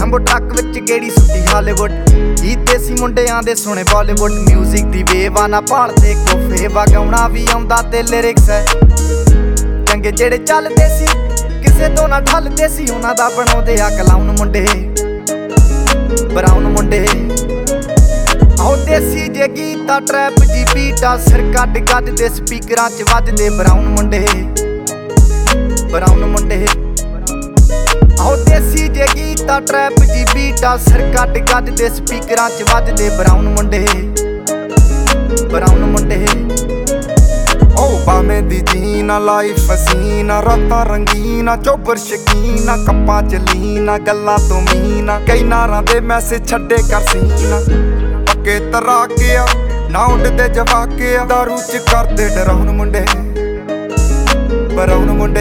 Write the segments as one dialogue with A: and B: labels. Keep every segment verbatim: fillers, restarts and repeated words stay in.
A: Jumbo truck ਵਿੱਚ ਗੇੜੀ ਸੁੱਟੀ Hollywood. ਜੀ ਦੇਸੀ ਮੁੰਡਿਆਂ ਦੇ ਸੁਣੇ ਬਾਲੀਵੁੱਡ ਮਿਊਜ਼ਿਕ ਦੀ ਵੇਵ ਆ ਨਾ ਭਾਲਦੇ ਕੋਫੇ ਵਗਾਉਣਾ ਵੀ ਆਉਂਦਾ ਤੇ ਲਿਰਿਕਸ ਹੈ ਚੰਗੇ ਜਿਹੜੇ ਚੱਲਦੇ ਸੀ ਕਿਸੇ ਤੋਂ ਨਾ ਢਲਦੇ ਸੀ ਉਹਨਾਂ ਦਾ ਬਣਾਉਂਦੇ ਆ ਕਲਾਉਨ ਮੁੰਡੇ ਬਰਾਉਨ ਮੁੰਡੇ। ਆਓ ਦੇਸੀ ਜੇ ਗੀਤਾ ਟਰੈਪ ਜੀ ਬੀਟਾ ਸਿਰ ਕੱਢ ਗੱਜ ਦੇ ਸਪੀਕਰਾਂ 'ਚ ਵੱਜਦੇ ਬਰਾਉਨ ਮੁੰਡੇ ਬਰਾਉਨ ਮੁੰਡੇ। ਆਓ ਦੇਸੀ ਜੇ ਗੀਤਾ ਟਰੈਪ ਜੀ ਬੀਟਾ ਸਿਰ ਕੱਢ ਗੱਜ ਦੇ ਸਪੀਕਰਾਂ 'ਚ ਵੱਜਦੇ ਬਰਾਉਨ ਮੁੰਡੇ ਬਰਾਉਨ ਮੁੰਡੇ।
B: ਉਹ ਬਾਵੇਂ ਦੀ ਜੀਨਾ ਲਾਈਫ ਹਸੀਨਾ ਰਾਤਾਂ ਰੰਗੀਨਾ ਚੋਬਰ ਸ਼ਕੀਨਾ ਕੱਪਾਂ ਚ ਲੀਨਾ ਗੱਲਾਂ ਤੋਂ ਮੀਨਾ ਕਈ ਨਾਰਾਂ ਦੇ ਮੈਸੇਜ ਛੱਡੇ ਕਰ ਸੀਨਾ ਪੱਕੇ ਤਰਾਕੇ ਆ ਨਾ ਉੱਡਦੇ ਜਵਾਕੇ ਆ ਦਾਰੂ ਚ ਕਰਦੇ ਡਰਾਉਣ ਮੁੰਡੇ ਬਰਾਉਨ ਮੁੰਡੇ।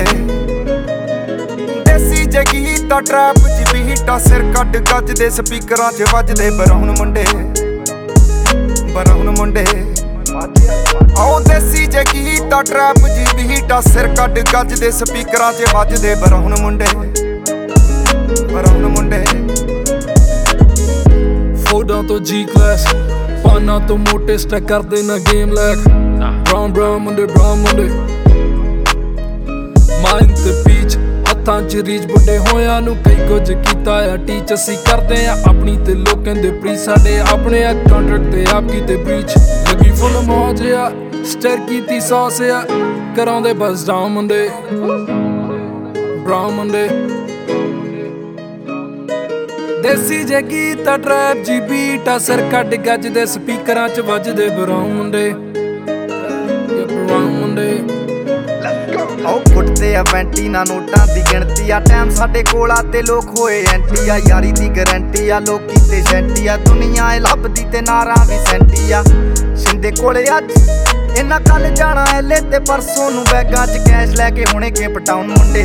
B: ਦੇਸੀ ਜੇ ਗੀਤਾ ਟਰੈਪ ਚ ਬੀਟਾ ਸਿਰ ਕੱਢ ਗੱਜ ਦੇ ਸਪੀਕਰਾਂ ਚ ਵੱਜਦੇ ਬਰਾਉਨ ਮੁੰਡੇ ਬਰਾਉਨ ਮੁੰਡੇ। ਆਓ ਦੇਸੀ ਜੇ ਗੀਤਾ ਟਰੈਪ ਜੀ ਬੀਟਾ ਸਿਰ ਕੱਢ ਗੱਜ ਦੇ ਸਪੀਕਰਾਂ 'ਚ ਵੱਜਦੇ ਬਰਾਉਨ ਮੁੰਡੇ ਬਰਾਉਨ ਮੁੰਡੇ।
C: ਫੋਟਾਂ ਤੋਂ ਜੀ ਕਲਾਸ ਪਾਨਾਂ ਤੋਂ ਮੋਟੇ ਸਟੈਕ ਕਰਦੇ ਨਾ ਗੇਮ ਲੈਕ ਬਰਾਉਨ ਬਰਾਉਨ ਮੁੰਡੇ ਬਰਾਉਨ ਮੁੰਡੇ। ਮਾਈਂਡ ਤੇ ਪੀਚ ਹੱਥਾਂ 'ਚ ਰੀਚ ਬੁੱਢੇ ਹੋਇਆਂ ਨੂੰ ਕਈ ਕੁਝ ਕੀਤਾ ਆ ਟੀਚ ਅਸੀਂ ਕਰਦੇ ਆ ਆਪਣੀ ਤੇ ਲੋਕਾਂ ਦੇ ਪ੍ਰੀ ਸਾਡੇ ਆਪਣੇ ਆ ਕੰਟਰੈਕਟ ਤੇ ਆਪ ਕੀਤੇ ਬ੍ਰੀਚ ਲੱਗੀ ਫੁੱਲ ਮੌਜ ਆ ਸਟਰ ਕੀਤੀ ਸੌਸ ਆ ਕਰਾਉਂਦੇ ਬਸ ਡਾਊਨ ਮੁੰਡੇ ਬਰਾਉਨ ਮੁੰਡੇ। ਦੇਸੀ ਜੇ ਗੀਤਾ ਟਰੈਪ ਜੀ ਬੀਟਾ ਸਿਰ ਕੱਢ ਗੱਜ ਦੇ ਸਪੀਕਰਾਂ 'ਚ ਵੱਜਦੇ ਬਰਾਉਨ ਮੁੰਡੇ ਬਰਾਉਨ ਮੁੰਡੇ।
A: ਆਓ ਫੁੱਟਦੇ ਆ ਵੈਂਟੀ ਨਾ ਨੋਟਾਂ ਦੀ ਗਿਣਤੀ ਆ ਟਾਈਮ ਸਾਡੇ ਕੋਲ ਆ ਤੇ ਲੋਕ ਹੋਏ ਐਂਟੀ ਆ ਯਾਰੀ ਦੀ ਗਰੰਟੀ ਆ ਲੋਕੀ ਤੇ ਸੈਂਟੀ ਆ ਦੁਨੀਆ ਏ ਲੱਭਦੀ ਤੇ ਨਾਰਾਂ ਵੀ ਸੈਂਟੀ ਆ ਸਿੰਦੇ ਕੋਲੇ ਅੱਜ ਇਹਨਾਂ ਕੱਲ ਜਾਣਾ ਐਲੇ ਤੇ ਪਰਸੋਂ ਨੂੰ ਬੈਗਾਂ 'ਚ ਕੈਸ਼ ਲੈ ਕੇ ਹੁਣੇ ਕੇਪ ਟਾਊਨ ਮੁੰਡੇ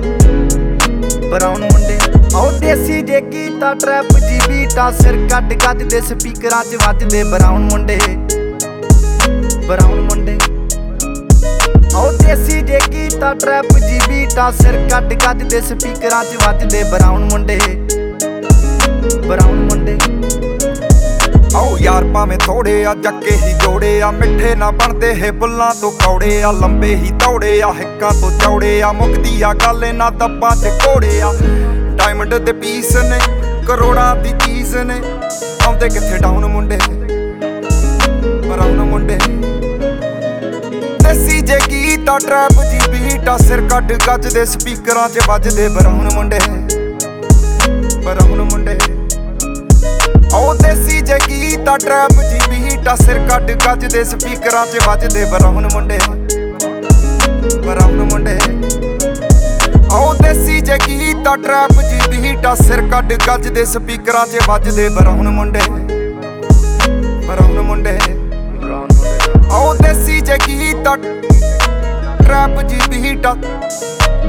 A: ਬਰਾਉਨ ਮੁੰਡੇ। ਆਓ ਦੇਸੀ ਜੇ ਗੀਤਾ ਟਰੈਪ ਜੀ ਬੀਟਾ ਸਿਰ ਕੱਢ ਗੱਜ ਦੇ ਸਪੀਕਰਾਂ 'ਚ ਵੱਜਦੇ ਬਰਾਉਨ ਮੁੰਡੇ ਬਰਾਉਨ ਮੁੰਡੇ। ਆਓ ਦੇਸੀ ਜੇ ਗੀਤਾ ਟਰੈਪ ਜੀ ਬੀਟਾ ਸਿਰ ਕੱਢ ਗੱਜ ਦੇ ਸਪੀਕਰਾਂ 'ਚ ਵੱਜਦੇ ਬਰਾਉਨ ਮੁੰਡੇ ਬਰਾਉਨ ਮੁੰਡੇ।
B: ਆਓ ਯਾਰ ਭਾਵੇਂ ਥੋੜੇ ਆ ਜੱਕੇ ਹੀ ਜੋੜੇ ਆ ਮਿੱਠੇ ਨਾ ਬਣਦੇ ਹੈ ਬੁੱਲਾਂ ਤੋਂ ਕੌੜੇ ਆ ਲੰਬੇ ਹੀ ਦੌੜੇ ਆ ਹਿੱਕਾਂ ਤੋਂ ਚੌੜੇ ਆ ਮੁੱਕਦੀ ਆ ਗੱਲ ਇਹਨਾਂ ਦੱਬਾਂ 'ਚ ਘੋੜੇ ਆ ਡਾਇਮੰਡ ਦੇ ਪੀਸ ਨੇ ਕਰੋੜਾਂ ਦੀ ਚੀਜ਼ ਨੇ ਆਉਂਦੇ ਕਿੱਥੇ ਡਾਊਨ ਮੁੰਡੇ ਬਰਾਉਨ ਮੁੰਡੇ। ਦੇਸੀ ਜੇ ਗੀਤਾ ਟਰੈਪ ਜੀ ਬੀਟਾ ਸਿਰ ਕੱਢ ਗੱਜ ਦੇ ਸਪੀਕਰਾਂ 'ਚ ਵੱਜਦੇ ਬਰਾਉਨ ਮੁੰਡੇ ਬਰਾਉਨ ਮੁੰਡੇ। ਆਓ ਦੇਸੀ ਜੇ ਗੀਤਾ ਟਰੈਪ ਜੀ ਬੀਟਾ ਸਿਰ ਕੱਢ ਗੱਜ ਦੇ ਸਪੀਕਰਾਂ 'ਚ ਵੱਜਦੇ ਬਰਾਉਨ ਮੁੰਡੇ ਬਰਾਉਨ ਮੁੰਡੇ। ਆਓ ਦੇਸੀ ਜੇ ਗੀਤਾ ਟਰੈਪ ਜੀ ਬੀਟਾ ਸਿਰ ਕੱਢ ਗੱਜ ਦੇ ਸਪੀਕਰਾਂ 'ਚ ਵੱਜਦੇ ਬਰਾਉਨ ਮੁੰਡੇ ਬਰਾਉਨ ਮੁੰਡੇ। ਆਓ ਦੇਸੀ ਜੇ ਗੀਤਾ ਟਰੈਪ ਜੀ ਬੀਟਾ